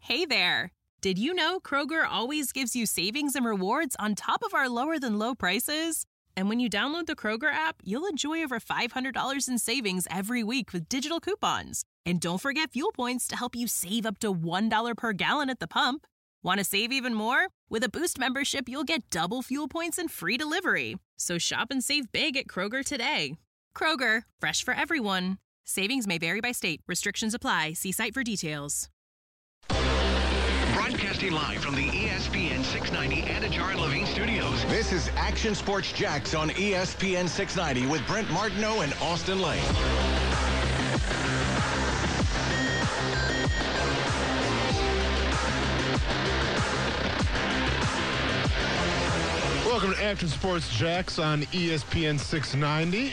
Hey there! Did you know Kroger always gives you savings and rewards on top of our lower-than-low prices? And when you download the Kroger app, you'll enjoy over $500 in savings every week with digital coupons. And don't forget fuel points to help you save up to $1 per gallon at the pump. Want to save even more? With a Boost membership, you'll get double fuel points and free delivery. So shop and save big at Kroger today. Kroger, fresh for everyone. Savings may vary by state. Restrictions apply. See site for details. Broadcasting live from the ESPN 690 Anajar Living Studios. This is Action Sports Jax on ESPN 690 with Brent Martineau and Austin Lane. Welcome to Action Sports Jax on ESPN 690.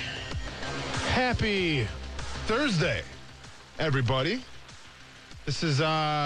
Happy Thursday, everybody. This is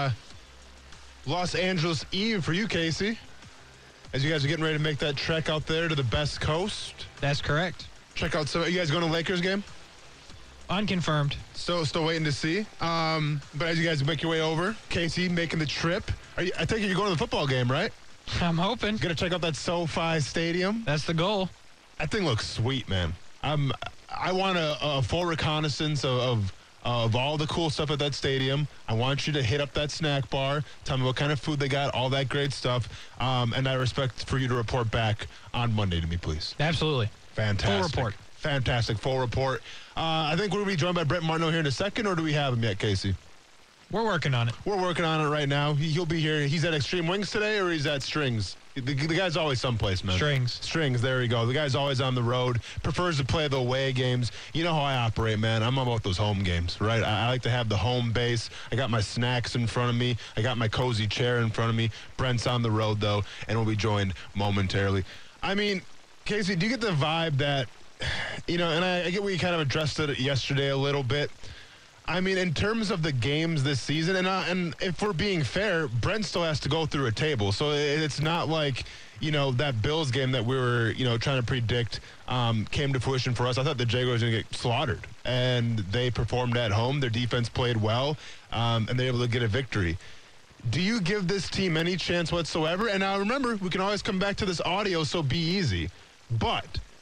Los Angeles Eve for you, Casey, as you guys are getting ready to make that trek out there to the Best Coast. That's correct. Check out some. Are you guys going to Lakers game? Unconfirmed. Still waiting to see. But as you guys make your way over, Casey making the trip. I think you're going to the football game, right? I'm hoping. Gonna check out that SoFi Stadium. That's the goal. That thing looks sweet, man. I want a full reconnaissance of all the cool stuff at that stadium. I want you to hit up that snack bar, tell me what kind of food they got, all that great stuff. And I expect for you to report back on Monday to me, please. Absolutely. Fantastic. Full report. Fantastic. Full report. I think we'll be joined by Brent Martineau here in a second, or do we have him yet, Casey? We're working on it. We're working on it right now. He'll be here. He's at Extreme Wings today, or he's at Strings? The guy's always someplace, man. Strings, there you go. The guy's always on the road, prefers to play the away games. You know how I operate, man. I'm about those home games, right? I like to have the home base. I got my snacks in front of me. I got my cozy chair in front of me. Brent's on the road, though, and we'll be joined momentarily. I mean, Casey, do you get the vibe that, and I get we kind of addressed it yesterday a little bit. I mean, in terms of the games this season, and if we're being fair, Brent still has to go through a table. So it's not like, that Bills game that we were, trying to predict came to fruition for us. I thought the Jaguars were going to get slaughtered, and they performed at home. Their defense played well, and they're able to get a victory. Do you give this team any chance whatsoever? And now remember, we can always come back to this audio, so be easy. But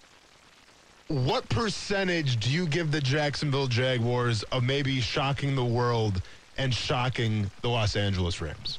what percentage do you give the Jacksonville Jaguars of maybe shocking the world and shocking the Los Angeles Rams?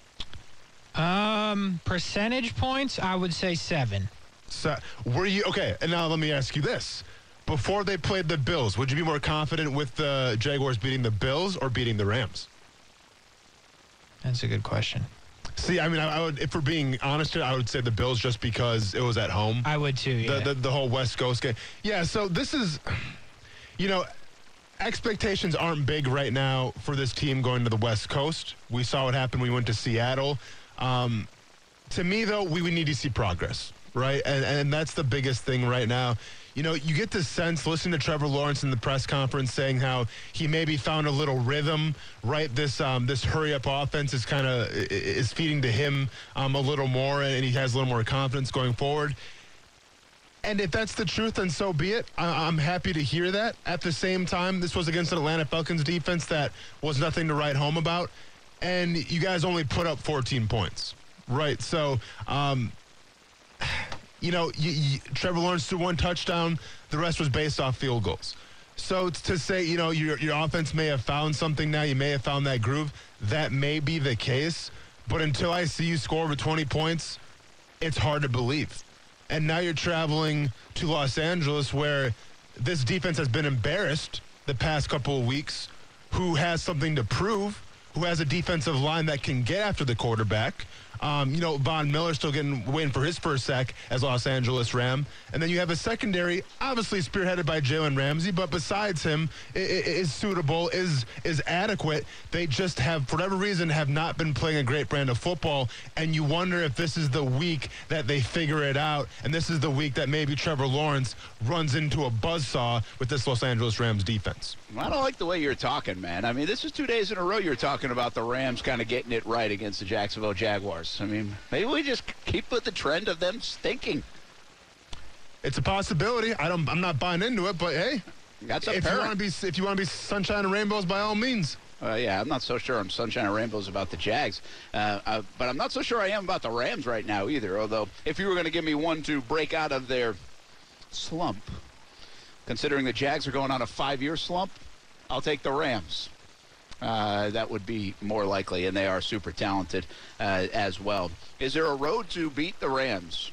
Percentage points, I would say 7. So, okay, and now let me ask you this. Before they played the Bills, would you be more confident with the Jaguars beating the Bills or beating the Rams? That's a good question. See, I mean, I would, if we're being honest here, I would say the Bills just because it was at home. I would too, yeah. The whole West Coast game. Yeah, so this is, expectations aren't big right now for this team going to the West Coast. We saw what happened when we went to Seattle. To me, though, we would need to see progress, right? And that's the biggest thing right now. You get the sense, listening to Trevor Lawrence in the press conference saying how he maybe found a little rhythm, right? This hurry-up offense is feeding to him a little more, and he has a little more confidence going forward. And if that's the truth, then so be it. I'm happy to hear that. At the same time, this was against an Atlanta Falcons defense that was nothing to write home about, and you guys only put up 14 points, right? So, Trevor Lawrence threw one touchdown. The rest was based off field goals. So to say, your offense may have found something now, you may have found that groove, that may be the case. But until I see you score over 20 points, it's hard to believe. And now you're traveling to Los Angeles where this defense has been embarrassed the past couple of weeks, who has something to prove, who has a defensive line that can get after the quarterback. Von Miller still waiting for his first sack as Los Angeles Ram. And then you have a secondary, obviously spearheaded by Jalen Ramsey, but besides him, is suitable, is adequate. They just have, for whatever reason, have not been playing a great brand of football. And you wonder if this is the week that they figure it out. And this is the week that maybe Trevor Lawrence runs into a buzzsaw with this Los Angeles Rams defense. I don't like the way you're talking, man. I mean, this is 2 days in a row you're talking about the Rams kind of getting it right against the Jacksonville Jaguars. I mean, maybe we just keep with the trend of them stinking. It's a possibility. I'm not buying into it, but hey, that's if you want to be sunshine and rainbows, by all means. Yeah, I'm not so sure on Sunshine and Rainbows about the Jags. But I'm not so sure I am about the Rams right now either, although if you were going to give me one to break out of their slump, considering the Jags are going on a 5-year slump, I'll take the Rams. That would be more likely, and they are super talented as well. Is there a road to beat the Rams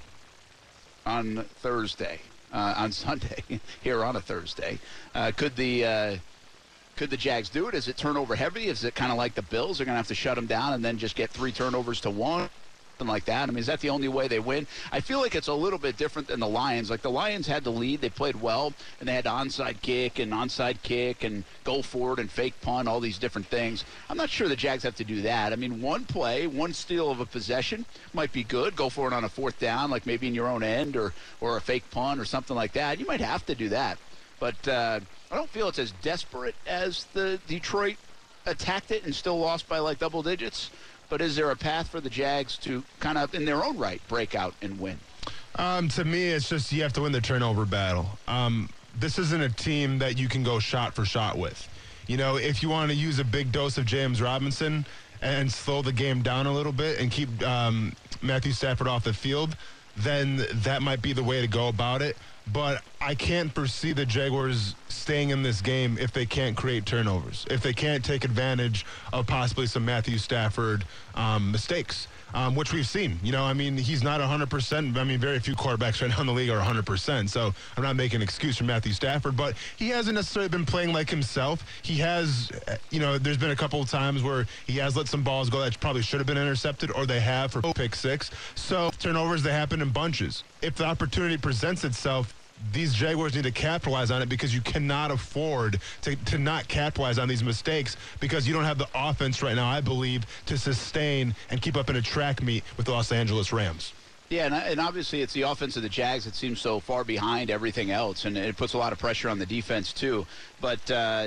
on Thursday, on Sunday, here on a Thursday? Could the Jags do it? Is it turnover heavy? Is it kind of like the Bills? They're going to have to shut them down and then just get 3 turnovers to 1? Something like that. I mean, is that the only way they win? I feel like it's a little bit different than the Lions. Like the Lions had the lead, they played well, and they had onside kick and go forward and fake punt, all these different things. I'm not sure the Jags have to do that. I mean, one play, one steal of a possession might be good. Go for it on a 4th down, like maybe in your own end or a fake punt or something like that. You might have to do that. But I don't feel it's as desperate as the Detroit attacked it and still lost by like double digits. But is there a path for the Jags to kind of, in their own right, break out and win? To me, it's just you have to win the turnover battle. This isn't a team that you can go shot for shot with. You know, if you want to use a big dose of James Robinson and slow the game down a little bit and keep Matthew Stafford off the field, then that might be the way to go about it. But I can't foresee the Jaguars staying in this game if they can't create turnovers, if they can't take advantage of possibly some Matthew Stafford mistakes, which we've seen. You know, I mean, he's not 100%. I mean, very few quarterbacks right now in the league are 100%. So I'm not making an excuse for Matthew Stafford, but he hasn't necessarily been playing like himself. He has, you know, there's been a couple of times where he has let some balls go that probably should have been intercepted, or they have for pick 6. So turnovers, they happen in bunches. If the opportunity presents itself, these Jaguars need to capitalize on it, because you cannot afford to not capitalize on these mistakes, because you don't have the offense right now, I believe, to sustain and keep up in a track meet with the Los Angeles Rams. Yeah, and obviously it's the offense of the Jags that seems so far behind everything else, and it puts a lot of pressure on the defense too. But,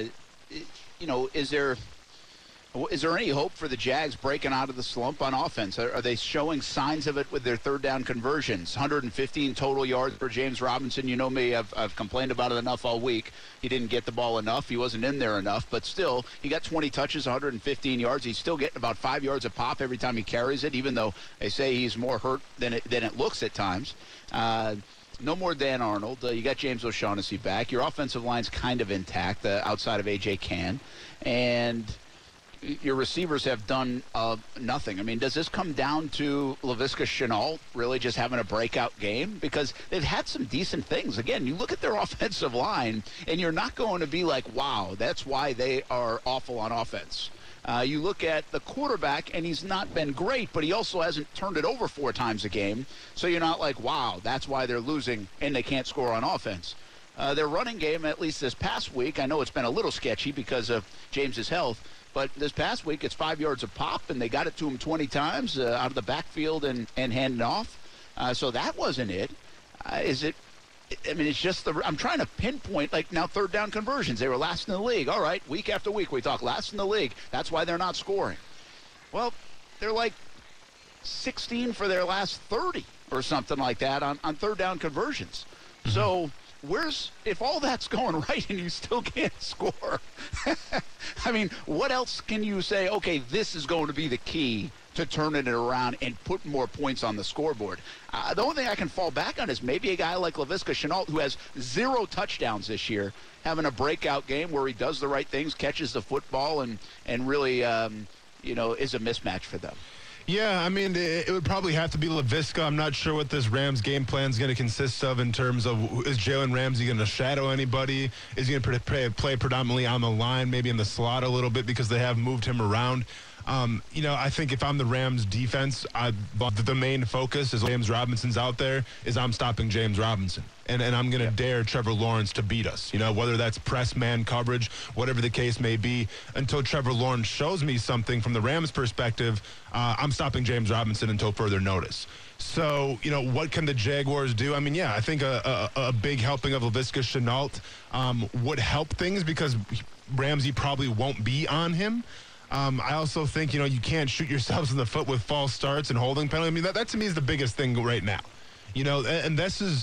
you know, is there any hope for the Jags breaking out of the slump on offense? Are they showing signs of it with their 3rd down conversions? 115 total yards for James Robinson. You know me, I've complained about it enough all week. He didn't get the ball enough. He wasn't in there enough. But still, he got 20 touches, 115 yards. He's still getting about 5 yards a pop every time he carries it, even though they say he's more hurt than it looks at times. No more Dan Arnold. You got James O'Shaughnessy back. Your offensive line's kind of intact outside of A.J. Cann. And your receivers have done nothing. I mean, does this come down to Laviska Shenault really just having a breakout game? Because they've had some decent things. Again, you look at their offensive line, and you're not going to be like, wow, that's why they are awful on offense. You look at the quarterback, and he's not been great, but he also hasn't turned it over 4 times a game. So you're not like, wow, that's why they're losing and they can't score on offense. Their running game, at least this past week, I know it's been a little sketchy because of James's health, but this past week, it's 5 yards a pop, and they got it to him 20 times out of the backfield and handed off. So that wasn't it. Is it? I mean, it's just I'm trying to pinpoint, like, now 3rd down conversions. They were last in the league. All right, week after week we talk last in the league. That's why they're not scoring. Well, they're like 16 for their last 30 or something like that on 3rd down conversions. Mm-hmm. So if all that's going right and you still can't score, I mean, what else can you say, okay, this is going to be the key to turning it around and put more points on the scoreboard? The only thing I can fall back on is maybe a guy like Laviska Shenault, who has 0 touchdowns this year, having a breakout game where he does the right things, catches the football, and really, you know, is a mismatch for them. Yeah, I mean, it would probably have to be Laviska. I'm not sure what this Rams game plan is going to consist of in terms of, is Jalen Ramsey going to shadow anybody? Is he going to play predominantly on the line, maybe in the slot a little bit because they have moved him around? You know, I think if I'm the Rams defense, the main focus is James Robinson's out there, is I'm stopping James Robinson. And I'm going to dare Trevor Lawrence to beat us. You know, whether that's press man coverage, whatever the case may be, until Trevor Lawrence shows me something from the Rams' perspective, I'm stopping James Robinson until further notice. So, you know, what can the Jaguars do? I mean, yeah, I think a big helping of Laviska Shenault would help things, because Ramsey probably won't be on him. I also think, you know, you can't shoot yourselves in the foot with false starts and holding penalty. I mean, that to me is the biggest thing right now. You know, and this is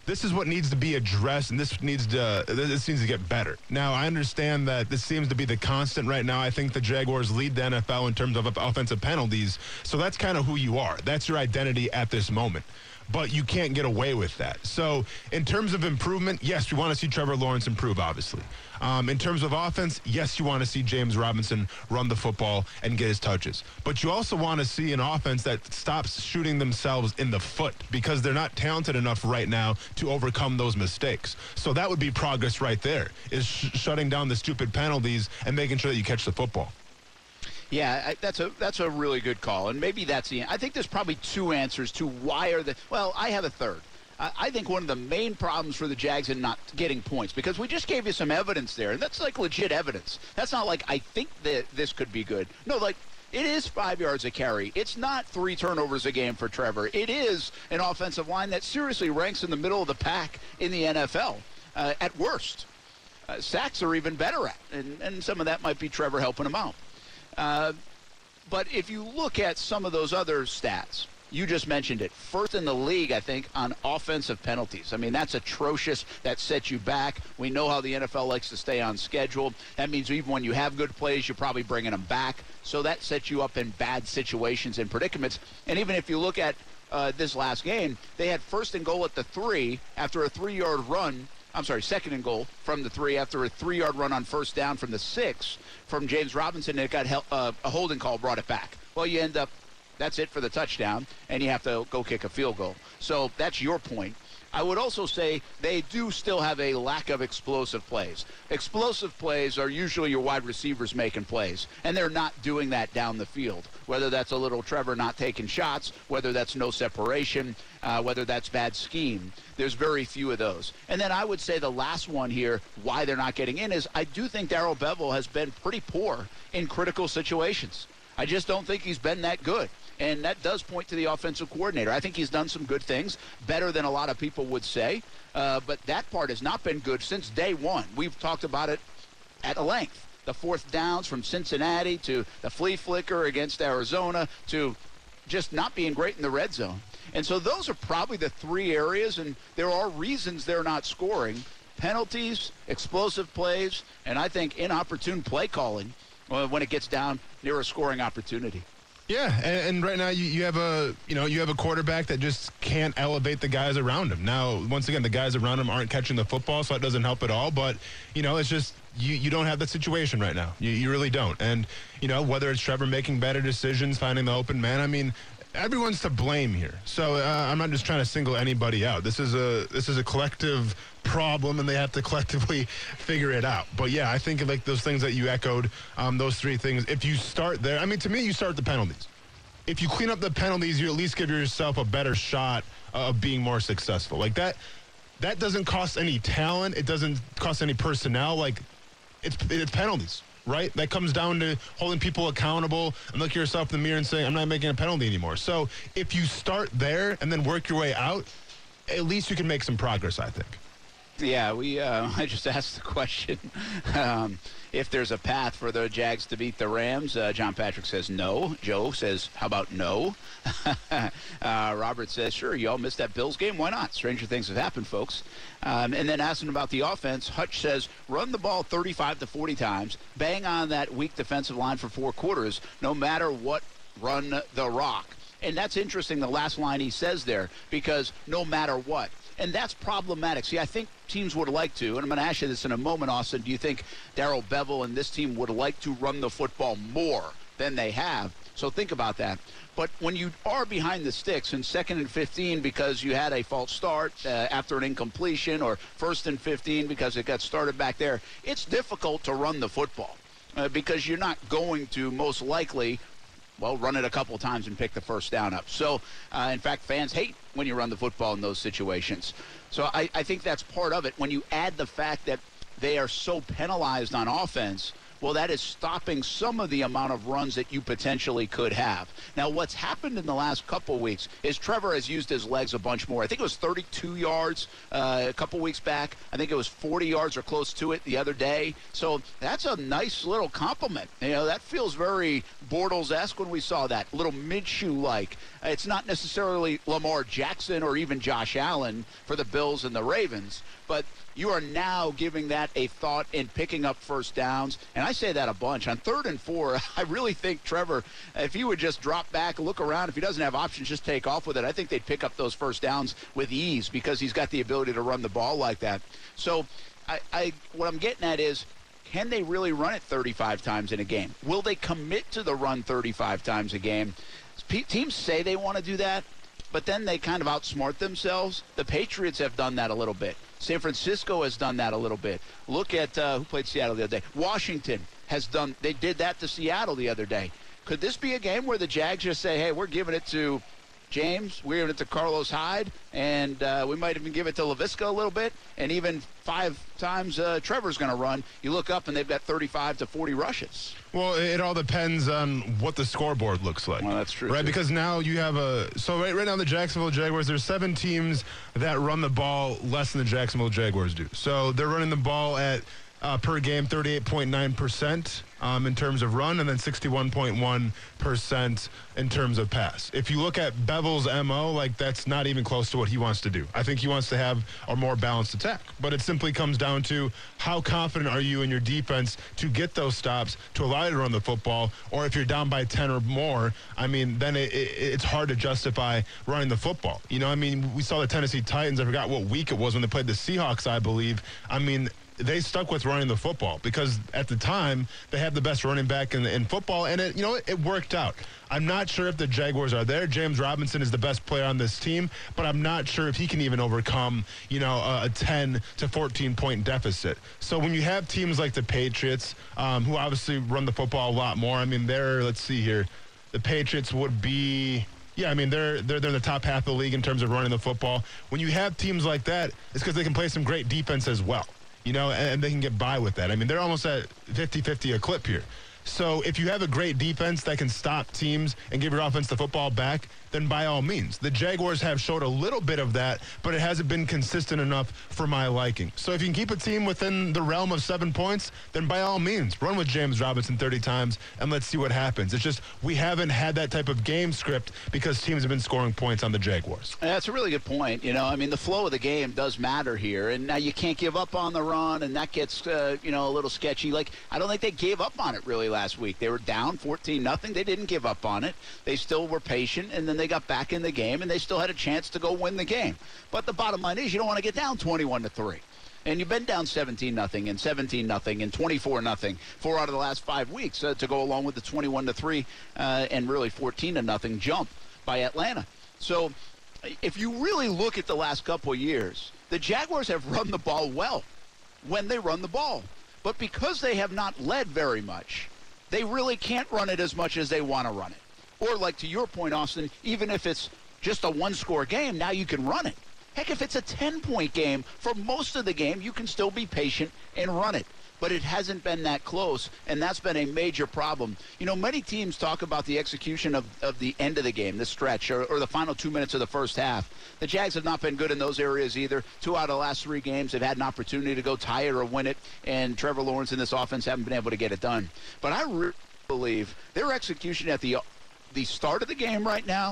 this is what needs to be addressed, and this needs to get better. Now, I understand that this seems to be the constant right now. I think the Jaguars lead the NFL in terms of offensive penalties, so that's kind of who you are. That's your identity at this moment. But you can't get away with that. So in terms of improvement, yes, we want to see Trevor Lawrence improve, obviously. In terms of offense, yes, you want to see James Robinson run the football and get his touches. But you also want to see an offense that stops shooting themselves in the foot because they're not talented enough right now to overcome those mistakes. So that would be progress right there, is shutting down the stupid penalties and making sure that you catch the football. Yeah, that's a really good call, and maybe that's I think there's probably two answers to why I have a third. I think one of the main problems for the Jags in not getting points, because we just gave you some evidence there, and that's like legit evidence. That's not like I think that this could be good. No, like it is 5 yards a carry. It's not 3 turnovers a game for Trevor. It is an offensive line that seriously ranks in the middle of the pack in the NFL at worst. Sacks are even better at, and some of that might be Trevor helping him out. But if you look at some of those other stats, you just mentioned it. First in the league, I think, on offensive penalties. I mean, that's atrocious. That sets you back. We know how the NFL likes to stay on schedule. That means even when you have good plays, you're probably bringing them back. So that sets you up in bad situations and predicaments. And even if you look at this last game, they had first and goal at the 3 after a 3-yard run. Second and goal from the 3 after a 3-yard run on first down from the 6 from James Robinson. And it got a holding call, brought it back. Well, you end up, that's it for the touchdown, and you have to go kick a field goal. So that's your point. I would also say they do still have a lack of explosive plays. Explosive plays are usually your wide receivers making plays, and they're not doing that down the field, whether that's a little Trevor not taking shots, whether that's no separation, whether that's bad scheme. There's very few of those. And then I would say the last one here, why they're not getting in, is I do think Darrell Bevell has been pretty poor in critical situations. I just don't think he's been that good. And that does point to the offensive coordinator. I think he's done some good things, better than a lot of people would say. But that part has not been good since day one. We've talked about it at length. The fourth downs from Cincinnati to the flea flicker against Arizona to just not being great in the red zone. And so those are probably the 3 areas, and there are reasons they're not scoring. Penalties, explosive plays, and I think inopportune play calling when it gets down near a scoring opportunity. Yeah, and right now you have a quarterback that just can't elevate the guys around him. Now, once again, the guys around him aren't catching the football, so that doesn't help at all. But it's just you don't have that situation right now. You really don't. And whether it's Trevor making better decisions, finding the open man, I mean, everyone's to blame here. So I'm not just trying to single anybody out. This is a collective problem, and they have to collectively figure it out. But yeah, I think like those things that you echoed, those 3 things, if you start there, I mean, to me, you start the penalties. If you clean up the penalties, you at least give yourself a better shot of being more successful. Like that doesn't cost any talent. It doesn't cost any personnel. Like it's penalties, right? That comes down to holding people accountable and looking yourself in the mirror and saying, I'm not making a penalty anymore. So if you start there and then work your way out, at least you can make some progress, I think. Yeah, I just asked the question if there's a path for the Jags to beat the Rams. John Patrick says no. Joe says, how about no? Robert says, sure, you all missed that Bills game. Why not? Stranger things have happened, folks. And then asking about the offense, Hutch says, run the ball 35 to 40 times, bang on that weak defensive line for 4 quarters, no matter what, run the rock. And that's interesting, the last line he says there, because no matter what. And that's problematic. See, I think teams would like to, and I'm going to ask you this in a moment, Austin, do you think Darrell Bevell and this team would like to run the football more than they have? So think about that. But when you are behind the sticks in 2nd and 15 because you had a false start after an incompletion, or 1st and 15 because it got started back there, it's difficult to run the football because you're not going to most likely run it a couple of times and pick the first down up. So, in fact, fans hate when you run the football in those situations. So I think that's part of it. When you add the fact that they are so penalized on offense well, that is stopping some of the amount of runs that you potentially could have. Now, what's happened in the last couple weeks is Trevor has used his legs a bunch more. I think it was 32 yards a couple weeks back. I think it was 40 yards or close to it the other day. So that's a nice little compliment. You know, that feels very Bortles-esque when we saw that, a little Minshew-like. It's not necessarily Lamar Jackson or even Josh Allen for the Bills and the Ravens, but you are now giving that a thought in picking up first downs. And I say that a bunch. On 3rd and 4, I really think Trevor, if he would just drop back, look around, if he doesn't have options, just take off with it, I think they'd pick up those first downs with ease because he's got the ability to run the ball like that. So what I'm getting at is, can they really run it 35 times in a game? Will they commit to the run 35 times a game? Teams say they want to do that, but then they kind of outsmart themselves. The Patriots have done that a little bit. San Francisco has done that a little bit. Look at who played Seattle the other day. Washington has done, they did that to Seattle the other day. Could this be a game where the Jags just say, hey, we're giving it to James, we're giving it to Carlos Hyde, and we might even give it to Laviska a little bit, and even 5 times Trevor's going to run. You look up, and they've got 35 to 40 rushes. Well, it all depends on what the scoreboard looks like. Well, that's true. Right, too. Because now you have right now the Jacksonville Jaguars, there's 7 teams that run the ball less than the Jacksonville Jaguars do. So they're running the ball at per game 38.9% in terms of run, and then 61.1% in terms of pass. If you look at Bevel's MO, like, that's not even close to what he wants to do. I think he wants to have a more balanced attack. But it simply comes down to how confident are you in your defense to get those stops, to allow you to run the football, or if you're down by 10 or more, I mean, then it's hard to justify running the football. You know, I mean, we saw the Tennessee Titans, I forgot what week it was when they played the Seahawks, I believe. I mean, they stuck with running the football because at the time they had the best running back in football, and it worked out. I'm not sure if the Jaguars are there. James Robinson is the best player on this team, but I'm not sure if he can even overcome, a 10 to 14 point deficit. So when you have teams like the Patriots, who obviously run the football a lot more, I mean, let's see here, the Patriots would be. Yeah, I mean, they're in the top half of the league in terms of running the football. When you have teams like that, it's because they can play some great defense as well. And they can get by with that. I mean, they're almost at 50-50 a clip here. So if you have a great defense that can stop teams and give your offense the football back, then by all means. The Jaguars have showed a little bit of that, but it hasn't been consistent enough for my liking. So if you can keep a team within the realm of 7 points, then by all means, run with James Robinson 30 times and let's see what happens. It's just we haven't had that type of game script because teams have been scoring points on the Jaguars. That's a really good point. I mean, the flow of the game does matter here, and now you can't give up on the run, and that gets, a little sketchy. Like, I don't think they gave up on it really last week. They were down 14-0. They didn't give up on it. They still were patient, and then they got back in the game, and they still had a chance to go win the game. But the bottom line is you don't want to get down 21-3. And you've been down 17-0 and 17-0 and 24-0 4 out of the last 5 weeks to go along with the 21-3 and really 14-0 jump by Atlanta. So if you really look at the last couple of years, the Jaguars have run the ball well when they run the ball. But because they have not led very much, they really can't run it as much as they want to run it. Or, like to your point, Austin, even if it's just a one-score game, now you can run it. Heck, if it's a 10-point game, for most of the game, you can still be patient and run it. But it hasn't been that close, and that's been a major problem. Many teams talk about the execution of the end of the game, the stretch, or the final 2 minutes of the first half. The Jags have not been good in those areas either. 2 out of the last 3 games have had an opportunity to go tie it or win it, and Trevor Lawrence and this offense haven't been able to get it done. But I really believe their execution at the start of the game right now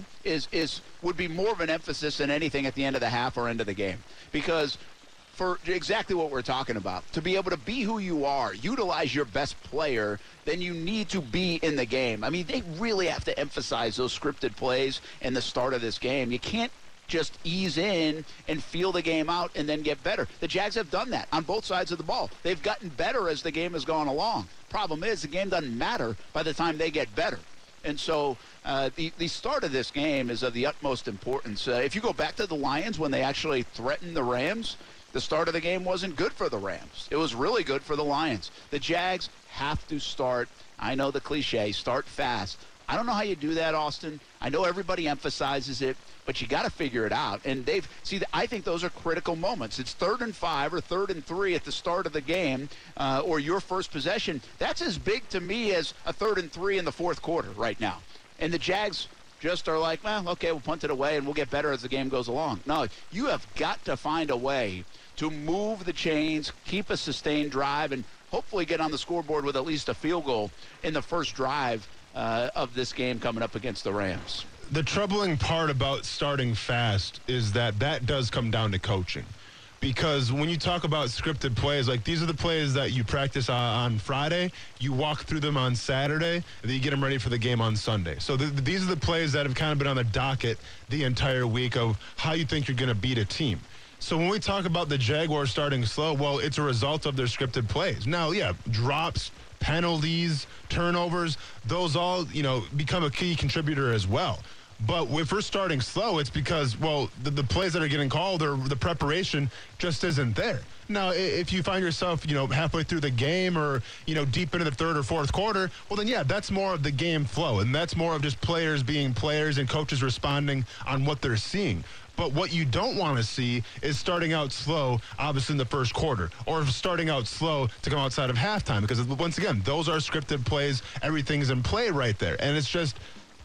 would be more of an emphasis than anything at the end of the half or end of the game. Because for exactly what we're talking about, to be able to be who you are, utilize your best player, then you need to be in the game. I mean, they really have to emphasize those scripted plays in the start of this game. You can't just ease in and feel the game out and then get better. The Jags have done that on both sides of the ball. They've gotten better as the game has gone along. Problem is, the game doesn't matter by the time they get better. And so the start of this game is of the utmost importance. If you go back to the Lions when they actually threatened the Rams, the start of the game wasn't good for the Rams. It was really good for the Lions. The Jags have to start, I know the cliche, start fast, I don't know how you do that, Austin. I know everybody emphasizes it, but you got to figure it out. And I think those are critical moments. It's 3rd and 5 or 3rd and 3 at the start of the game, or your first possession. That's as big to me as a 3rd and 3 in the fourth quarter right now. And the Jags just are like, well, okay, we'll punt it away and we'll get better as the game goes along. No, you have got to find a way to move the chains, keep a sustained drive, and hopefully get on the scoreboard with at least a field goal in the first drive of this game coming up against the Rams. The troubling part about starting fast is that does come down to coaching. Because when you talk about scripted plays, like these are the plays that you practice on Friday, you walk through them on Saturday, and then you get them ready for the game on Sunday. So these are the plays that have kind of been on the docket the entire week of how you think you're going to beat a team. So when we talk about the Jaguars starting slow, well, it's a result of their scripted plays. Now, yeah, drops, penalties, turnovers, those all, become a key contributor as well. But if we're starting slow, it's because, well, the plays that are getting called or the preparation just isn't there. Now, if you find yourself, halfway through the game or, deep into the third or fourth quarter, well, then, yeah, that's more of the game flow. And that's more of just players being players and coaches responding on what they're seeing. But what you don't want to see is starting out slow, obviously, in the first quarter, or starting out slow to come outside of halftime. Because, once again, those are scripted plays. Everything's in play right there. And it's just,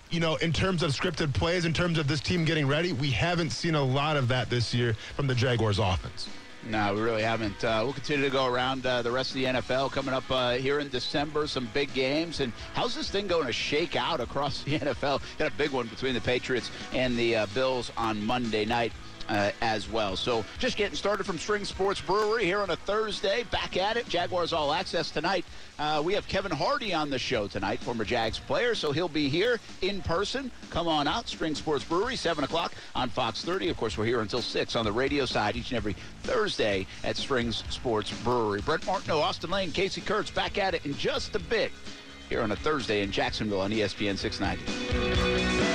in terms of scripted plays, in terms of this team getting ready, we haven't seen a lot of that this year from the Jaguars offense. No, we really haven't. We'll continue to go around the rest of the NFL coming up here in December, some big games. And how's this thing going to shake out across the NFL? Got a big one between the Patriots and the Bills on Monday night as well. So just getting started from String Sports Brewery here on a Thursday. Back at it. Jaguars All Access tonight. We have Kevin Hardy on the show tonight, former Jags player, so he'll be here in person. Come on out, String Sports Brewery, 7 o'clock on Fox 30. Of course, we're here until 6 on the radio side each and every Thursday at Strings Sports Brewery. Brent Martineau, Austin Lane, Casey Kurtz back at it in just a bit here on a Thursday in Jacksonville on ESPN 690.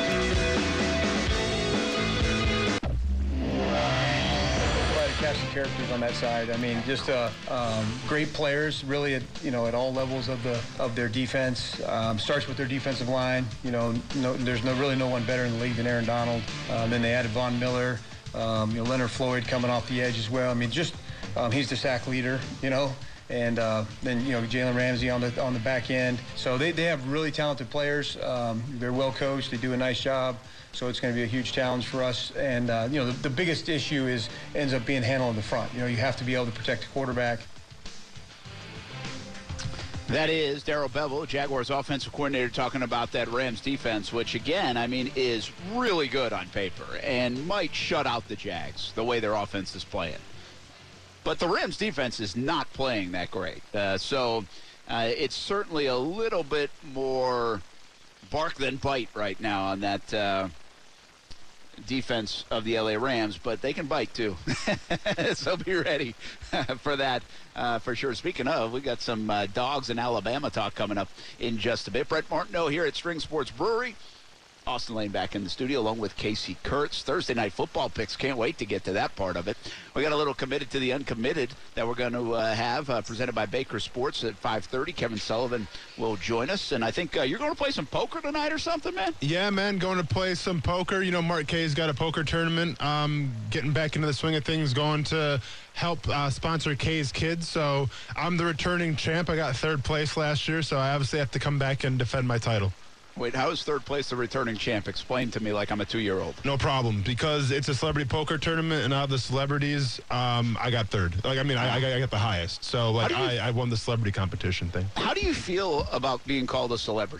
Cast of characters on that side. I mean, just great players, really, at all levels of their defense. Starts with their defensive line. There's really no one better in the league than Aaron Donald. Then they added Von Miller. Leonard Floyd coming off the edge as well. I mean, just he's the sack leader. And then Jalen Ramsey on the back end. So they have really talented players. They're well coached. They do a nice job. So it's going to be a huge challenge for us. And the biggest issue ends up being handled in the front. You have to be able to protect the quarterback. That is Darrell Bevell, Jaguars offensive coordinator, talking about that Rams defense, which, again, I mean, is really good on paper and might shut out the Jags the way their offense is playing. But the Rams defense is not playing that great. So it's certainly a little bit more bark than bite right now on that defense of the LA Rams, but they can bite too. So be ready for that for sure. Speaking of, we got some dogs in Alabama talk coming up in just a bit. Brent Martineau here at String Sports Brewery. Austin Lane back in the studio along with Casey Kurtz. Thursday night football picks. Can't wait to get to that part of it. We got a little committed to the uncommitted that we're going to have presented by Baker Sports at 5:30. Kevin Sullivan will join us. And I think you're going to play some poker tonight or something, man? Yeah, man, going to play some poker. Mark Kay's got a poker tournament. Getting back into the swing of things, going to help sponsor Kay's Kids. So I'm the returning champ. I got third place last year, so I obviously have to come back and defend my title. Wait, how is third place the returning champ? Explain to me like I'm a 2-year-old. No problem, because it's a celebrity poker tournament, and out of the celebrities, I got third. I got the highest. So, I won the celebrity competition thing. How do you feel about being called a celebrity?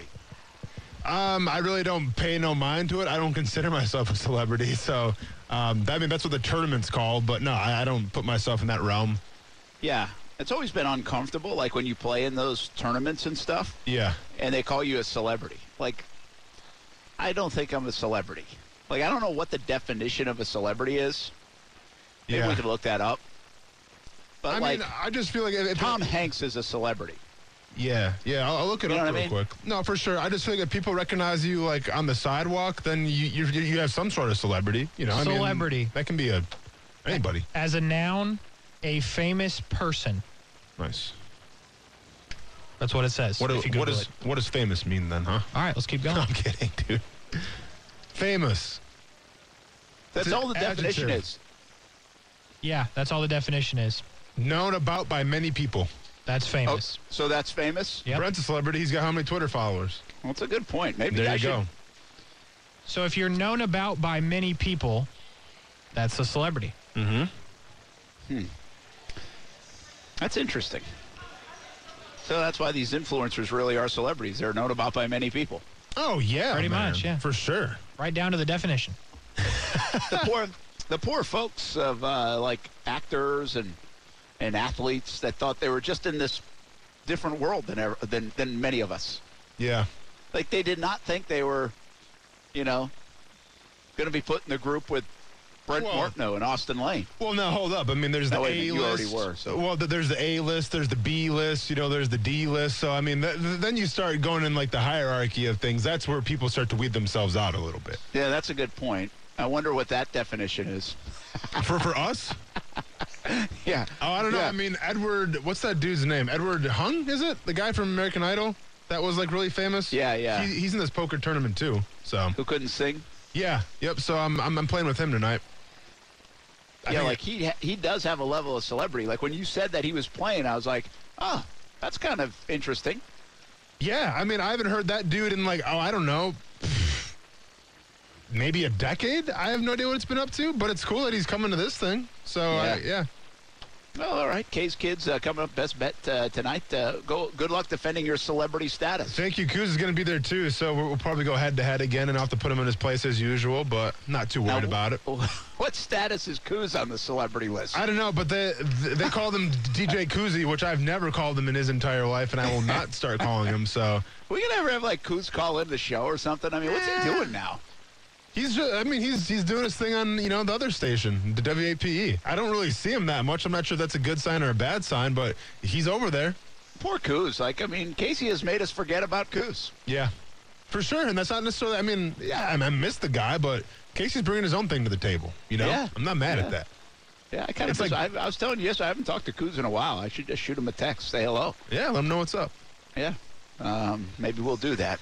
I really don't pay no mind to it. I don't consider myself a celebrity. So, that's what the tournament's called. But, no, I don't put myself in that realm. Yeah. It's always been uncomfortable, like when you play in those tournaments and stuff. Yeah. And they call you a celebrity. I don't think I'm a celebrity. I don't know what the definition of a celebrity is. Maybe we could look that up. But I just feel like if Tom Hanks is a celebrity. Yeah, I'll look it up real quick. No, for sure. I just feel like if people recognize you on the sidewalk, then you have some sort of celebrity. Celebrity. That can be anybody. As a noun, a famous person. Nice. That's what it says. What if you Google does famous mean then, huh? All right, let's keep going. I'm kidding, dude. Famous. That's all the definition is. Yeah, that's all the definition is. Known about by many people. That's famous. Oh, so that's famous? Yep. Brent's a celebrity. He's got how many Twitter followers? Well, that's a good point. Maybe There I you should. go. So if you're known about by many people, that's a celebrity. That's interesting. So that's why these influencers really are celebrities. They're known about by many people. Oh, yeah. Pretty man. much, yeah. For sure. Right down to the definition. The poor folks of like actors and athletes that thought they were just in this different world than many of us. Yeah. Like they did not think they were, going to be put in the group with Brent Martineau and Austin Lane. Well, now, hold up. I mean, there's the A-list. You already were. So. Well, there's the A-list, there's the B-list, there's the D-list. So, I mean, then you start going in, like, the hierarchy of things. That's where people start to weed themselves out a little bit. Yeah, that's a good point. I wonder what that definition is. For us? Yeah. Oh, I don't know. Yeah. I mean, Edward, what's that dude's name? Edward Hung, is it? The guy from American Idol that was, like, really famous? Yeah. He's in this poker tournament, too. So. Who couldn't sing? Yeah. Yep. So, I'm playing with him tonight. Yeah, like he does have a level of celebrity. Like when you said that he was playing, I was like, oh, that's kind of interesting. Yeah, I mean, I haven't heard that dude in like, I don't know, maybe a decade. I have no idea what it's been up to, but it's cool that he's coming to this thing. So, yeah. Well, all right. K's Kids coming up. Best bet tonight. Good luck defending your celebrity status. Thank you. Kuz is going to be there, too, so we'll probably go head-to-head again, and I'll have to put him in his place as usual, but not too worried about it. What status is Kuz on the celebrity list? I don't know, but they call him DJ Kuzi, which I've never called him in his entire life, and I will not start calling him, so. We can ever have, like, Kuz call in the show or something? I mean, what's he doing now? He's doing his thing on, the other station, the WAPE. I don't really see him that much. I'm not sure that's a good sign or a bad sign, but he's over there. Poor Kuz. Like, I mean, Casey has made us forget about Kuz. Yeah, for sure. And that's not necessarily, I miss the guy, but Casey's bringing his own thing to the table, Yeah. I'm not mad at that. Yeah, I kind of. I was telling you yesterday, I haven't talked to Kuz in a while. I should just shoot him a text, say hello. Yeah, let him know what's up. Yeah, maybe we'll do that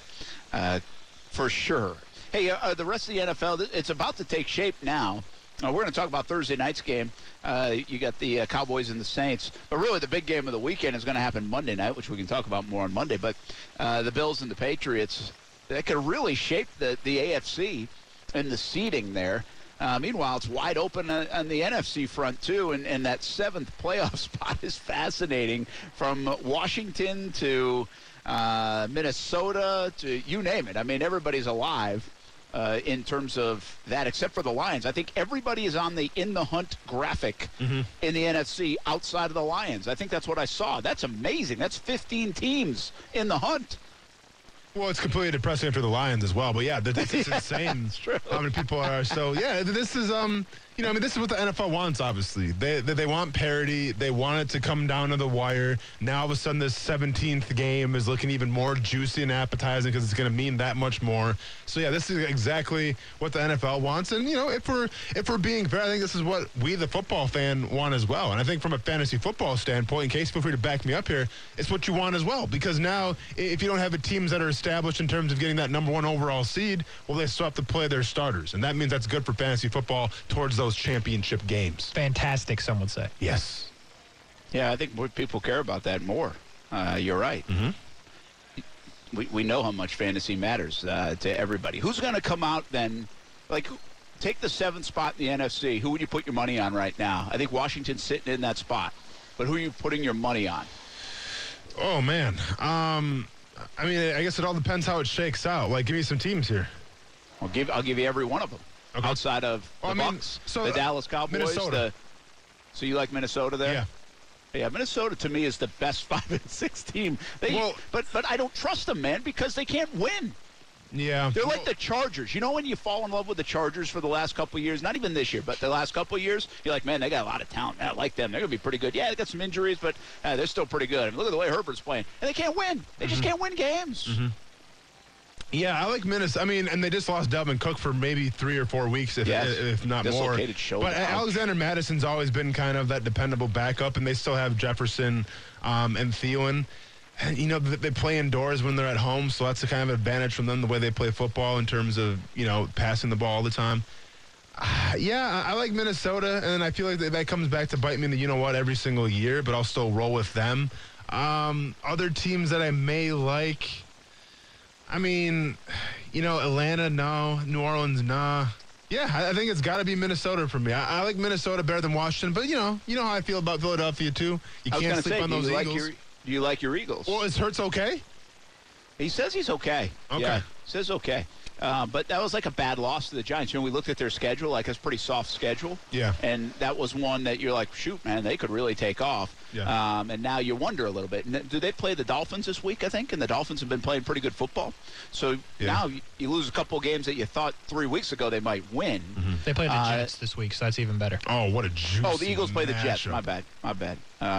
for sure. Hey, the rest of the NFL, it's about to take shape now. We're going to talk about Thursday night's game. You got the Cowboys and the Saints. But really, the big game of the weekend is going to happen Monday night, which we can talk about more on Monday. But the Bills and the Patriots, that could really shape the AFC and the seeding there. Meanwhile, it's wide open on the NFC front, too. And that seventh playoff spot is fascinating, from Washington to Minnesota to you name it. I mean, everybody's alive. In terms of that, except for the Lions. I think everybody is on the in the hunt graphic in the NFC outside of the Lions. I think that's what I saw. That's amazing. That's 15 teams in the hunt. Well, it's completely depressing after the Lions as well. But yeah, it's insane how many people are. So yeah, this is this is what the NFL wants. Obviously, they want parity. They want it to come down to the wire. Now all of a sudden, this 17th game is looking even more juicy and appetizing because it's going to mean that much more. So yeah, this is exactly what the NFL wants. And if we're being fair, I think this is what we, the football fan, want as well. And I think from a fantasy football standpoint, in case feel free to back me up here, it's what you want as well. Because now, if you don't have teams that are established in terms of getting that number 1 overall seed, well, they still have to play their starters, and that means that's good for fantasy football towards those championship games. Fantastic, some would say. Yes. Yeah, I think more people care about that more. You're right. We know how much fantasy matters to everybody. Who's going to come out then? Like, take the 7th spot in the NFC. Who would you put your money on right now? I think Washington's sitting in that spot. But who are you putting your money on? Oh, man. I guess it all depends how it shakes out. Like, give me some teams here. I'll give you every one of them. Okay. Outside of the Bucs, the Dallas Cowboys. Minnesota. So you like Minnesota there? Yeah. Yeah, Minnesota to me is the best 5-6 team. But I don't trust them, man, because they can't win. Yeah. They're like the Chargers. You know when you fall in love with the Chargers for the last couple of years? Not even this year, but the last couple of years, you're like, man, they got a lot of talent. Man, I like them. They're going to be pretty good. Yeah, they got some injuries, but they're still pretty good. I mean, look at the way Herbert's playing. And they can't win. They just can't win games. Yeah, I like Minnesota. And they just lost Dalvin Cook for maybe 3 or 4 weeks, if not more. Dislocated shoulder. But Alexander Madison's always been kind of that dependable backup, and they still have Jefferson and Thielen. And, they play indoors when they're at home, so that's a kind of advantage from them, the way they play football in terms of, passing the ball all the time. I like Minnesota, and I feel like that comes back to bite me every single year, but I'll still roll with them. Other teams that I may like, Atlanta, no. New Orleans, nah. Yeah, I think it's got to be Minnesota for me. I like Minnesota better than Washington, but you know how I feel about Philadelphia too. You can't sleep on those Eagles. Do you like your Eagles? Well, is Hurts okay? He says he's okay. Okay. Yeah, says okay. But that was like a bad loss to the Giants. We looked at their schedule, like it's a pretty soft schedule. Yeah. And that was one that you're like, shoot, man, they could really take off. Yeah. And now you wonder a little bit. Do they play the Dolphins this week, I think? And the Dolphins have been playing pretty good football. So now you lose a couple of games that you thought 3 weeks ago they might win. Mm-hmm. They play the Jets this week, so that's even better. Oh, what a juicy the Eagles play the Jets. matchup. My bad.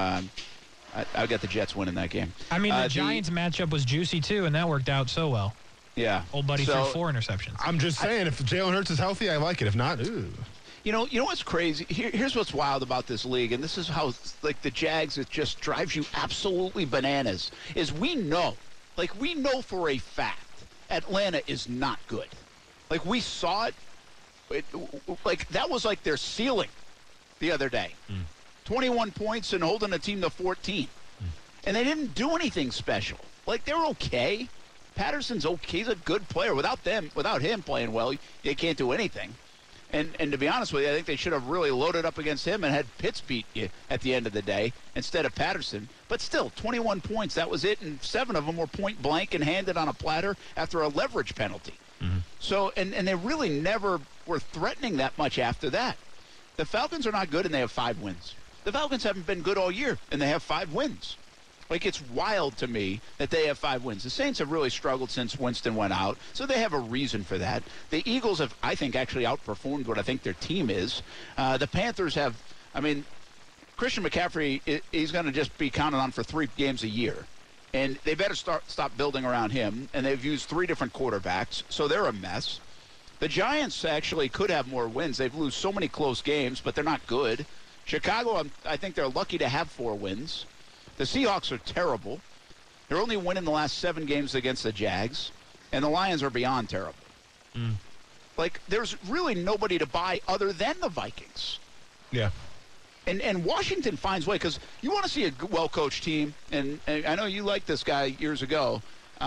I got the Jets winning that game. I mean, the Giants matchup was juicy, too, and that worked out so well. Yeah. Old buddy threw 4 interceptions. I'm just saying, if Jalen Hurts is healthy, I like it. If not, ooh. You know what's crazy? Here's what's wild about this league, and this is how, like, the Jags, it just drives you absolutely bananas, is we know for a fact Atlanta is not good. Like, we saw it like, that was like their ceiling the other day. 21 points and holding a team to 14. And they didn't do anything special. Like, they're okay. Patterson's okay. He's a good player. Without him playing well, they can't do anything. And to be honest with you, I think they should have really loaded up against him and had Pitts beat you at the end of the day instead of Patterson. But still, 21 points, that was it, and 7 of them were point blank and handed on a platter after a leverage penalty. Mm-hmm. So, and they really never were threatening that much after that. The Falcons are not good, and they have 5 wins. The Falcons haven't been good all year, and they have 5 wins. Like, it's wild to me that they have 5 wins. The Saints have really struggled since Winston went out, so they have a reason for that. The Eagles have, I think, actually outperformed what I think their team is. The Panthers have, Christian McCaffrey, he's going to just be counted on for 3 games a year. And they better stop building around him, and they've used 3 different quarterbacks, so they're a mess. The Giants actually could have more wins. They've lost so many close games, but they're not good. Chicago, I think they're lucky to have 4 wins. The Seahawks are terrible. They're only winning the last 7 games against the Jags. And the Lions are beyond terrible. Like, there's really nobody to buy other than the Vikings. Yeah. And Washington finds way, because you want to see a well-coached team. And I know you liked this guy years ago.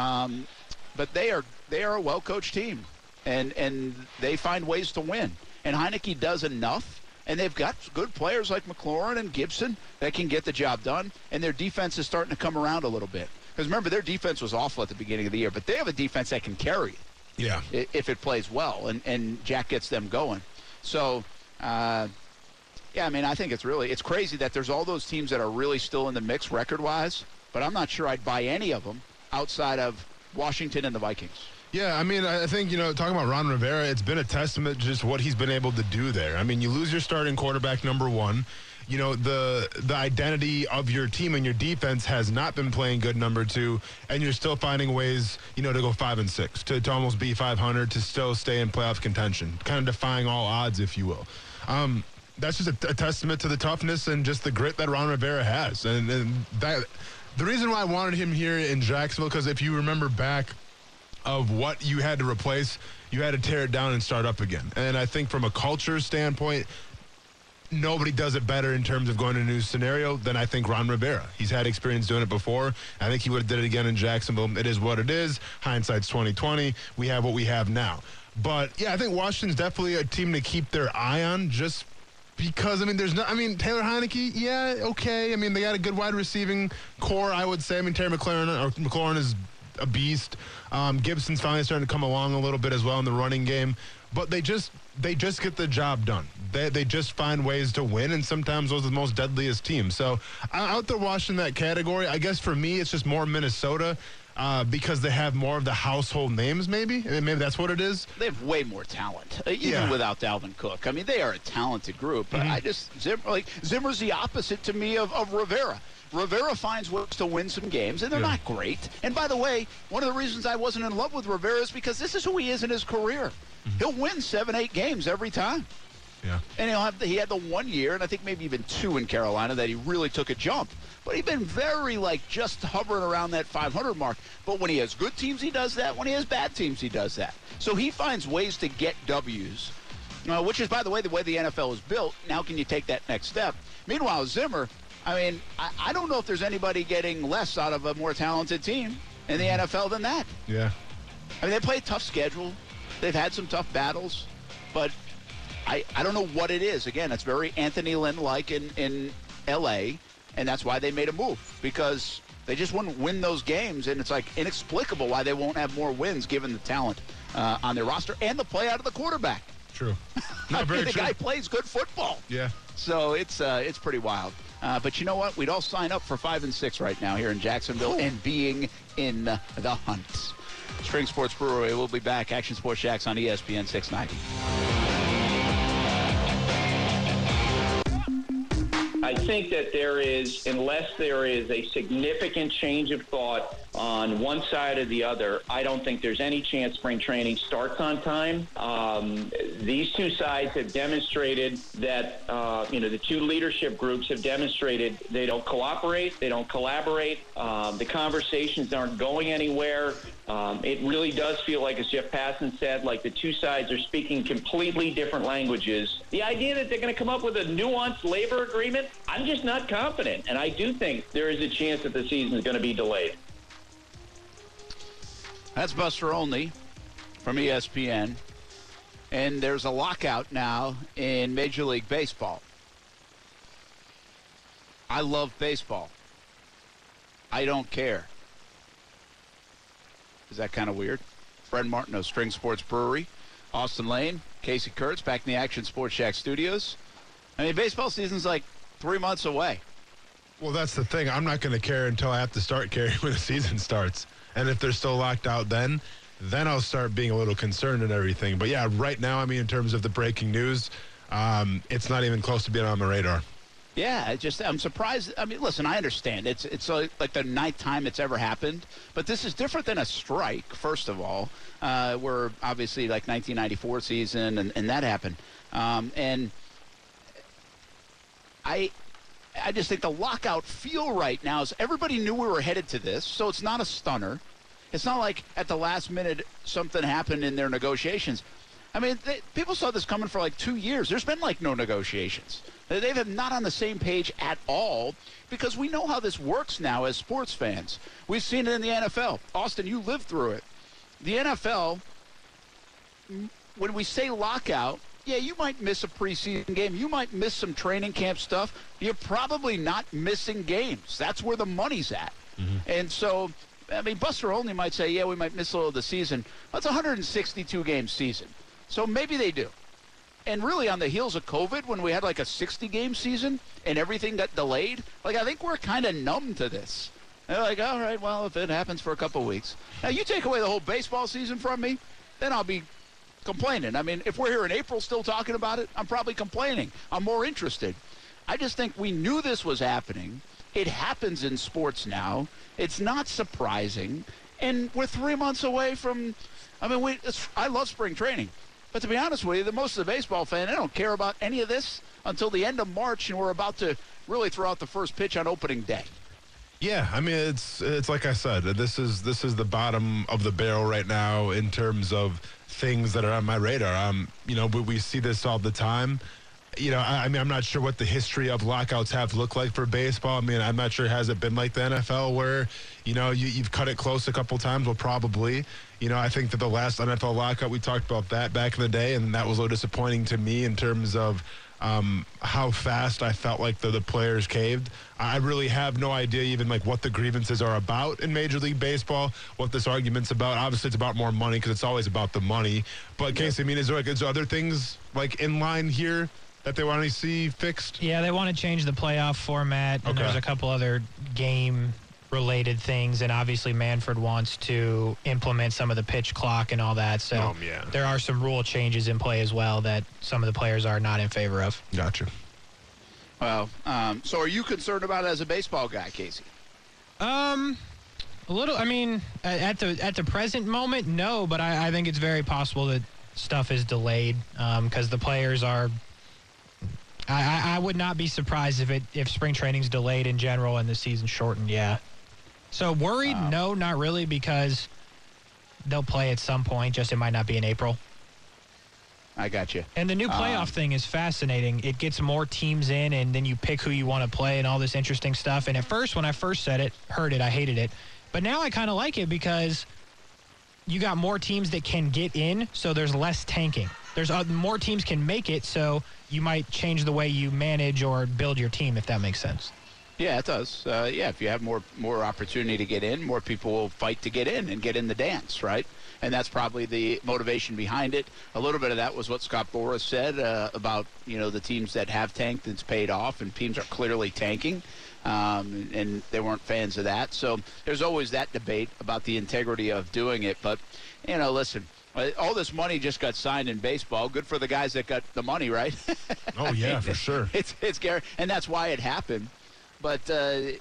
But they are a well-coached team. And they find ways to win. And Heineke does enough. And they've got good players like McLaurin and Gibson that can get the job done. And their defense is starting to come around a little bit. Because remember, their defense was awful at the beginning of the year. But they have a defense that can carry it. Yeah. If it plays well. And Jack gets them going. So, I think it's crazy that there's all those teams that are really still in the mix record-wise. But I'm not sure I'd buy any of them outside of Washington and the Vikings. Yeah, I think, talking about Ron Rivera, it's been a testament to just what he's been able to do there. You lose your starting quarterback, number 1. The identity of your team and your defense has not been playing good, number 2, and you're still finding ways, to go 5-6, to almost be 500, to still stay in playoff contention, kind of defying all odds, if you will. That's just a testament to the toughness and just the grit that Ron Rivera has. And that the reason why I wanted him here in Jacksonville, because if you remember back of what you had to replace, you had to tear it down and start up again. And I think from a culture standpoint, nobody does it better in terms of going to a new scenario than I think Ron Rivera. He's had experience doing it before. I think he would have did it again in Jacksonville. It is what it is. Hindsight's 2020. We have what we have now. But yeah, I think Washington's definitely a team to keep their eye on, just because, Taylor Heineke, yeah, okay. They got a good wide receiving core, I would say. Terry McLaurin is a beast. Gibson's finally starting to come along a little bit as well in the running game, but they just get the job done. They just find ways to win, and sometimes those are the most deadliest teams. So out there watching that category, I guess for me it's just more Minnesota because they have more of the household names. Maybe that's what it is. They have way more talent, even without Dalvin Cook. They are a talented group. Mm-hmm. Zimmer's the opposite to me of Rivera. Rivera finds ways to win some games, and they're not great. And by the way, one of the reasons I wasn't in love with Rivera is because this is who he is in his career. Mm-hmm. He'll win 7-8 games every time. Yeah. And he had the 1 year, and I think maybe even 2 in Carolina, that he really took a jump. But he's been very, just hovering around that 500 mark. But when he has good teams, he does that. When he has bad teams, he does that. So he finds ways to get W's, which is, by the way the NFL is built. Now can you take that next step? Meanwhile, Zimmer, I don't know if there's anybody getting less out of a more talented team in the NFL than that. Yeah. They play a tough schedule. They've had some tough battles. But I don't know what it is. Again, it's very Anthony Lynn-like in L.A., and that's why they made a move, because they just wouldn't win those games, and it's inexplicable why they won't have more wins given the talent on their roster and the play out of the quarterback. True. Not very the true. guy plays good football. Yeah. So it's pretty wild. But you know what? We'd all sign up for 5 and 6 right now here in Jacksonville and being in the hunt. String Sports Brewery. We'll be back. Action Sports Jacks on ESPN 690. I think that unless there is a significant change of thought on one side or the other, I don't think there's any chance spring training starts on time. These two sides have demonstrated that, the two leadership groups have demonstrated they don't cooperate, they don't collaborate, the conversations aren't going anywhere. It really does feel like, as Jeff Passan said, like the two sides are speaking completely different languages. The idea that they're going to come up with a nuanced labor agreement, I'm just not confident. And I do think there is a chance that the season is going to be delayed. That's Buster Olney from ESPN. And there's a lockout now in Major League Baseball. I love baseball. I don't care. Is that kind of weird? Brent Martineau, String Sports Brewery. Austin Lane, Casey Kurtz, back in the Action Sports Shack studios. Baseball season's 3 months away. Well, that's the thing. I'm not going to care until I have to start caring when the season starts. And if they're still locked out then I'll start being a little concerned and everything. But, yeah, right now, in terms of the breaking news, it's not even close to being on the radar. Yeah, I'm surprised. Listen, I understand. It's like the 9th time it's ever happened. But this is different than a strike, first of all, where obviously 1994 season and that happened. And I just think the lockout feel right now is everybody knew we were headed to this, so it's not a stunner. It's not like at the last minute something happened in their negotiations. People saw this coming for 2 years. There's been no negotiations. They've been not on the same page at all because we know how this works now as sports fans. We've seen it in the NFL. Austin, you lived through it. The NFL, when we say lockout, yeah, you might miss a preseason game. You might miss some training camp stuff. You're probably not missing games. That's where the money's at. Mm-hmm. And so, Buster Olney might say, yeah, we might miss a little of the season. That's a 162-game season. So maybe they do. And really on the heels of COVID, when we had a 60-game season and everything got delayed, I think we're kind of numb to this. They're all right, well, if it happens for a couple of weeks. Now, you take away the whole baseball season from me, then I'll be complaining. If we're here in April still talking about it, I'm probably complaining. I'm more interested. I just think we knew this was happening. It happens in sports now. It's not surprising. And we're 3 months away from, I love spring training. But to be honest with you, most of the baseball fan, they don't care about any of this until the end of March, and we're about to really throw out the first pitch on opening day. Yeah, it's like I said, this is the bottom of the barrel right now in terms of things that are on my radar. We see this all the time. I'm not sure what the history of lockouts have looked like for baseball. I'm not sure, has it been like the NFL where, you've cut it close a couple times? Well, probably. I think that the last NFL lockout, we talked about that back in the day, and that was a little disappointing to me in terms of how fast I felt like the players caved. I really have no idea even what the grievances are about in Major League Baseball, what this argument's about. Obviously, it's about more money because it's always about the money. But, Casey, is there other things in line here that they want to see fixed? Yeah, they want to change the playoff format, and there's a couple other game-related things, and obviously Manfred wants to implement some of the pitch clock and all that, so there are some rule changes in play as well that some of the players are not in favor of. Gotcha. Well, so are you concerned about it as a baseball guy, Casey? A little. At the present moment, no, but I think it's very possible that stuff is delayed because the players are I would not be surprised if spring training's delayed in general and the season shortened, yeah. So worried? No, not really, because they'll play at some point, just it might not be in April. I got you. And the new playoff thing is fascinating. It gets more teams in, and then you pick who you want to play and all this interesting stuff. And at first, when I first heard it, I hated it. But now I kind of like it because you got more teams that can get in, so there's less tanking. There's more teams can make it, so you might change the way you manage or build your team, if that makes sense. Yeah, it does. If you have more opportunity to get in, more people will fight to get in and get in the dance, right? And that's probably the motivation behind it. A little bit of that was what Scott Boras said about, the teams that have tanked, it's paid off, and teams are clearly tanking, and they weren't fans of that. So there's always that debate about the integrity of doing it. But, listen, all this money just got signed in baseball. Good for the guys that got the money, right? Oh, yeah, for sure. It's scary, and that's why it happened. But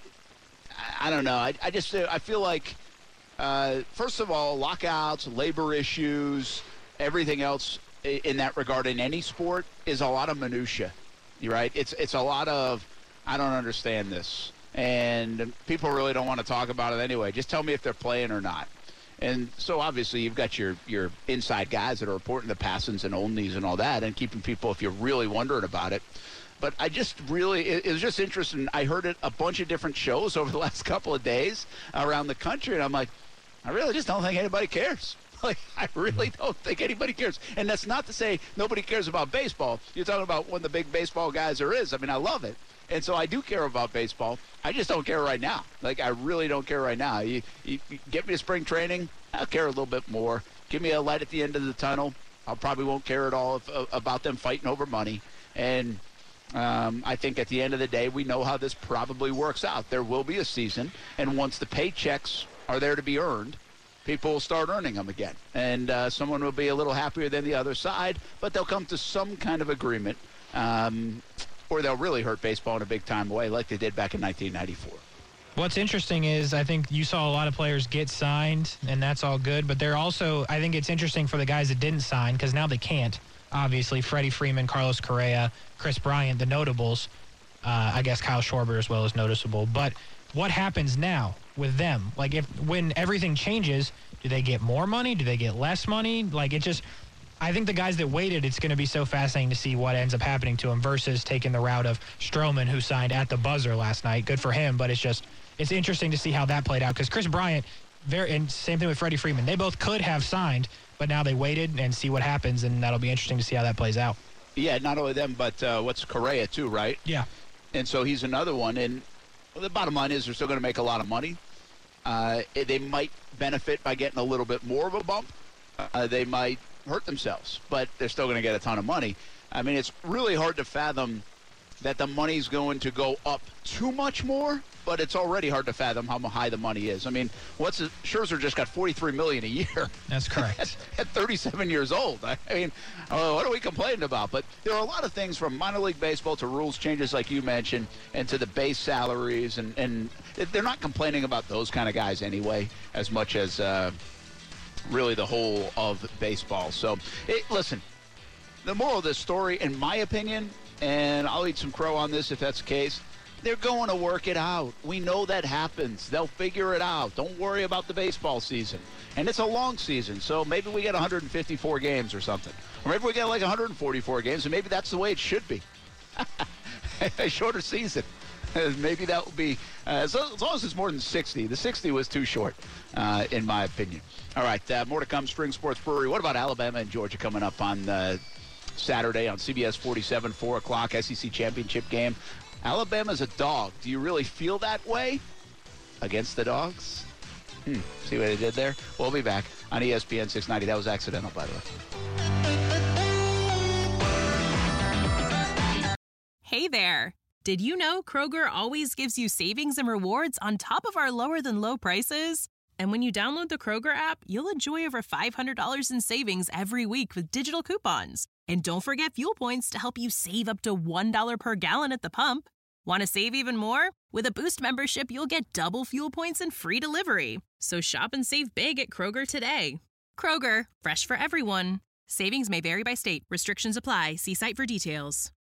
I don't know. I feel like, first of all, lockouts, labor issues, everything else in that regard in any sport is a lot of minutia. You're right. It's a lot of, I don't understand this. And people really don't want to talk about it anyway. Just tell me if they're playing or not. And so obviously you've got your inside guys that are reporting the passings and onlys and all that and keeping people, if you're really wondering about it. But I just really, it was just interesting. I heard it a bunch of different shows over the last couple of days around the country, and I'm like, I really just don't think anybody cares. Like, I really don't think anybody cares. And that's not to say nobody cares about baseball. You're talking about one of the big baseball guys there is. I mean, I love it. And so I do care about baseball. I just don't care right now. Like, I really don't care right now. You get me to spring training, I'll care a little bit more. Give me a light at the end of the tunnel. I probably won't care at all about them fighting over money. And I think at the end of the day, we know how this probably works out. There will be a season, and once the paychecks are there to be earned, people will start earning them again. And someone will be a little happier than the other side, but they'll come to some kind of agreement, or they'll really hurt baseball in a big-time way like they did back in 1994. What's interesting is I think you saw a lot of players get signed, and that's all good, but they're also, I think it's interesting for the guys that didn't sign because now they can't. Obviously, Freddie Freeman, Carlos Correa, Chris Bryant, the notables. I guess Kyle Schwarber as well is noticeable. But what happens now with them? Like, when everything changes, do they get more money? Do they get less money? Like, I think the guys that waited, it's going to be so fascinating to see what ends up happening to them versus taking the route of Stroman, who signed at the buzzer last night. Good for him, but it's interesting to see how that played out because Chris Bryant, and same thing with Freddie Freeman, they both could have signed, but now they waited and see what happens, and that'll be interesting to see how that plays out. Yeah, not only them, but what's Correa too, right? Yeah. And so he's another one. And the bottom line is they're still going to make a lot of money. They might benefit by getting a little bit more of a bump. They might hurt themselves, but they're still going to get a ton of money. I mean, it's really hard to fathom that the money's going to go up too much more, but it's already hard to fathom how high the money is. I mean, Scherzer just got $43 million a year. That's correct. At 37 years old. I mean, what are we complaining about? But there are a lot of things from minor league baseball to rules changes like you mentioned and to the base salaries, and they're not complaining about those kind of guys anyway as much as really the whole of baseball. So, listen, the moral of this story, in my opinion, and I'll eat some crow on this if that's the case, they're going to work it out. We know that happens. They'll figure it out. Don't worry about the baseball season. And it's a long season, so maybe we get 154 games or something. Or maybe we get like 144 games, and maybe that's the way it should be. A shorter season. Maybe that will be, as long as it's more than 60. The 60 was too short, in my opinion. All right, more to come, Spring Sports Brewery. What about Alabama and Georgia coming up on Saturday on CBS 47, 4 o'clock, SEC championship game? Alabama's a dog. Do you really feel that way against the Dogs? See what they did there? We'll be back on ESPN 690. That was accidental, by the way. Hey there. Did you know Kroger always gives you savings and rewards on top of our lower-than-low prices? And when you download the Kroger app, you'll enjoy over $500 in savings every week with digital coupons. And don't forget fuel points to help you save up to $1 per gallon at the pump. Want to save even more? With a Boost membership, you'll get double fuel points and free delivery. So shop and save big at Kroger today. Kroger, fresh for everyone. Savings may vary by state. Restrictions apply. See site for details.